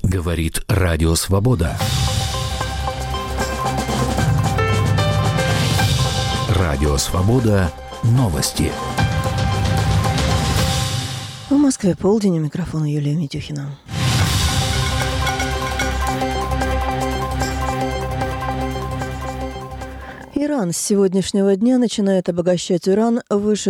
Говорит Радио Свобода. Радио Свобода. Новости. В Москве полдень, у микрофона Юлия Митюхина. Иран с сегодняшнего дня начинает обогащать уран выше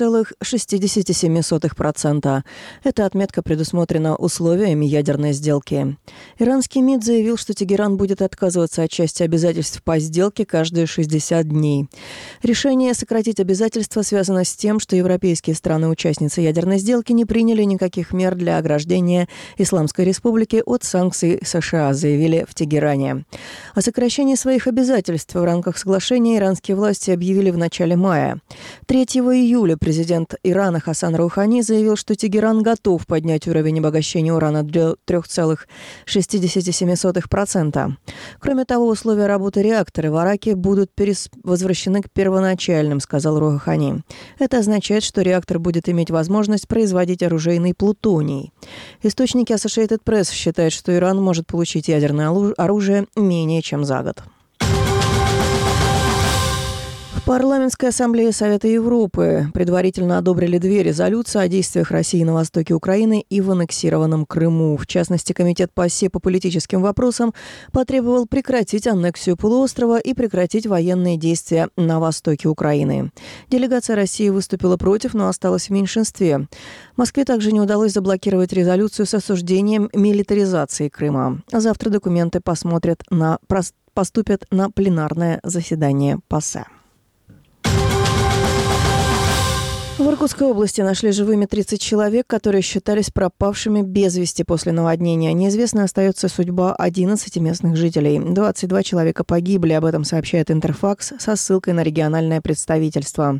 3,67%. Эта отметка предусмотрена условиями ядерной сделки. Иранский МИД заявил, что Тегеран будет отказываться от части обязательств по сделке каждые 60 дней. Решение сократить обязательства связано с тем, что европейские страны-участницы ядерной сделки не приняли никаких мер для ограждения Исламской Республики от санкций США, заявили в Тегеране. О сокращении своих обязательств в рамках соглашения иранские власти объявили в начале мая. 3 июля президент Ирана Хасан Роухани заявил, что Тегеран готов поднять уровень обогащения урана до 3,67%. Кроме того, условия работы реактора в Араке будут возвращены к первоначальным, сказал Роухани. Это означает, что реактор будет иметь возможность производить оружейный плутоний. Источники Associated Press считают, что Иран может получить ядерное оружие менее чем за год. В Парламентской ассамблее Совета Европы предварительно одобрили 2 резолюции о действиях России на востоке Украины и в аннексированном Крыму. В частности, Комитет по ОССЕ по политическим вопросам потребовал прекратить аннексию полуострова и прекратить военные действия на востоке Украины. Делегация России выступила против, но осталась в меньшинстве. Москве также не удалось заблокировать резолюцию с осуждением милитаризации Крыма. Завтра документы поступят на пленарное заседание ПАСЕ. В Иркутской области нашли живыми 30 человек, которые считались пропавшими без вести после наводнения. Неизвестной остается судьба 11 местных жителей. 22 человека погибли, об этом сообщает Интерфакс со ссылкой на региональное правительство.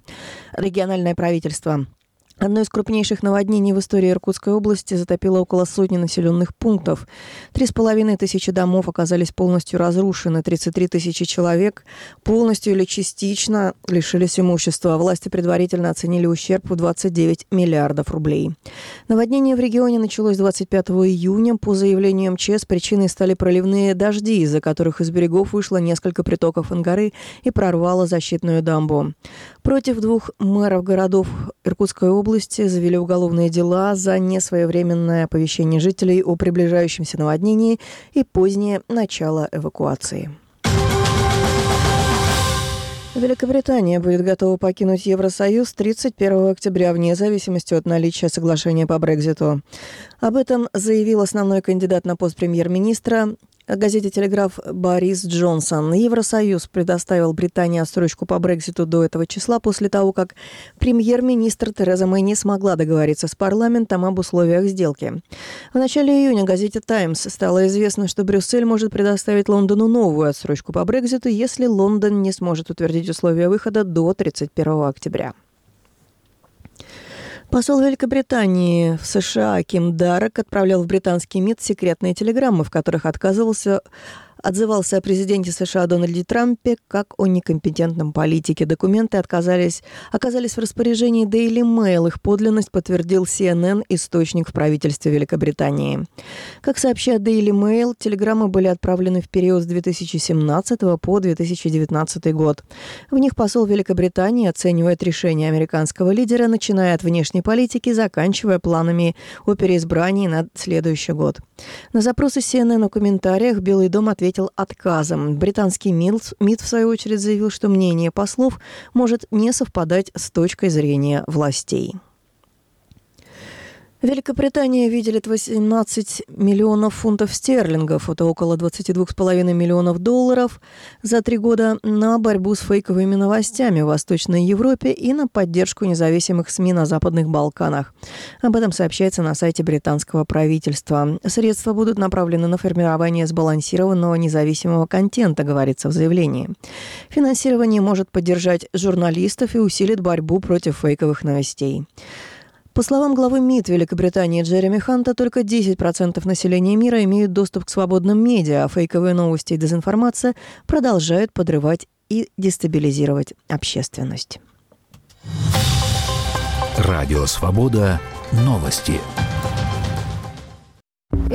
Одно из крупнейших наводнений в истории Иркутской области затопило около сотни населенных пунктов. 3500 домов оказались полностью разрушены, 33 тысячи человек полностью или частично лишились имущества. Власти предварительно оценили ущерб в 29 миллиардов рублей. Наводнение в регионе началось 25 июня. По заявлению МЧС, причиной стали проливные дожди, из-за которых из берегов вышло несколько притоков Ангары и прорвало защитную дамбу. Против 2 мэров городов Иркутской области завели уголовные дела за несвоевременное оповещение жителей о приближающемся наводнении и позднее начало эвакуации. Великобритания будет готова покинуть Евросоюз 31 октября вне зависимости от наличия соглашения по Брекситу. Об этом заявил основной кандидат на пост премьер-министра газете «Телеграф» Борис Джонсон. Евросоюз предоставил Британии отсрочку по Брекситу до этого числа после того, как премьер-министр Тереза Мэй не смогла договориться с парламентом об условиях сделки. В начале июня газете «Таймс» стало известно, что Брюссель может предоставить Лондону новую отсрочку по Брекситу, если Лондон не сможет утвердить условия выхода до 31 октября. Посол Великобритании в США Ким Дарек отправлял в британский МИД секретные телеграммы, в которых отзывался о президенте США Дональде Трампе как о некомпетентном политике. Документы оказались в распоряжении Daily Mail. Их подлинность подтвердил CNN, источник в правительстве Великобритании. Как сообщает Daily Mail, телеграммы были отправлены в период с 2017 по 2019 год. В них посол Великобритании оценивает решения американского лидера, начиная от внешней политики, заканчивая планами о переизбрании на следующий год. На запросы CNN о комментариях Белый дом ответил отказом. Британский МИД, в свою очередь, заявил, что мнение послов может не совпадать с точкой зрения властей. Великобритания выделит 18 миллионов фунтов стерлингов, это около 22,5 миллионов долларов, за 3 года на борьбу с фейковыми новостями в Восточной Европе и на поддержку независимых СМИ на Западных Балканах. Об этом сообщается на сайте британского правительства. Средства будут направлены на формирование сбалансированного независимого контента, говорится в заявлении. Финансирование может поддержать журналистов и усилит борьбу против фейковых новостей. По словам главы МИД Великобритании Джереми Ханта, только 10% населения мира имеют доступ к свободным медиа, а фейковые новости и дезинформация продолжают подрывать и дестабилизировать общественность. Радио «Свобода». Новости.